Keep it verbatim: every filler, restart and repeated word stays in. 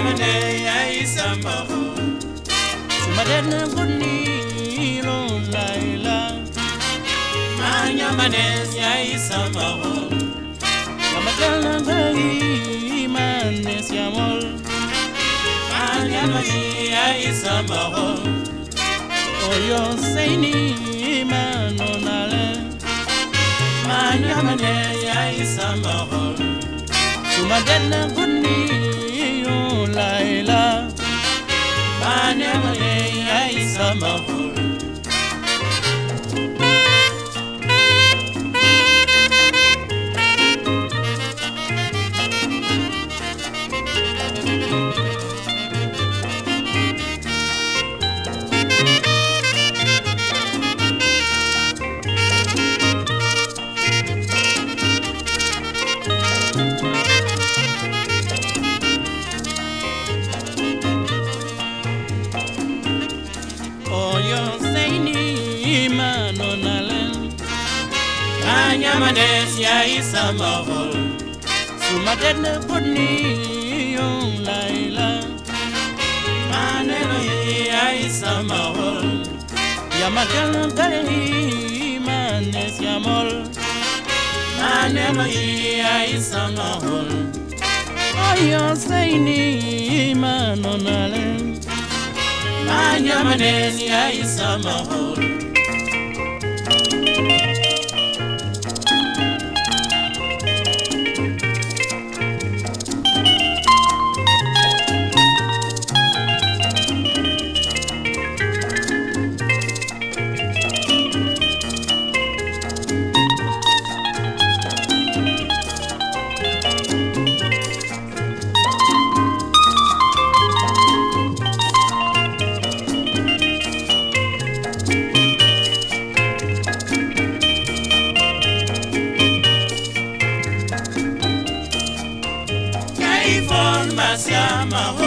Manyamane ya isamaho Sumadena guni lo laila Manyamane ya isamaho Yamadena gai manes yamol Manyamane ya isamaho Oyo seini manonale Manyamane ya isamaho Sumadena guni lo laila Manyamane ya isamaho Oyo seini manonale Manyamane ya isamaho Sumadena guni lo laila Manyamane ya isamaho Yamadena gai manes yamol Manyamane ya isamaho Oyo seini manonale Manyamane ya isamaho Information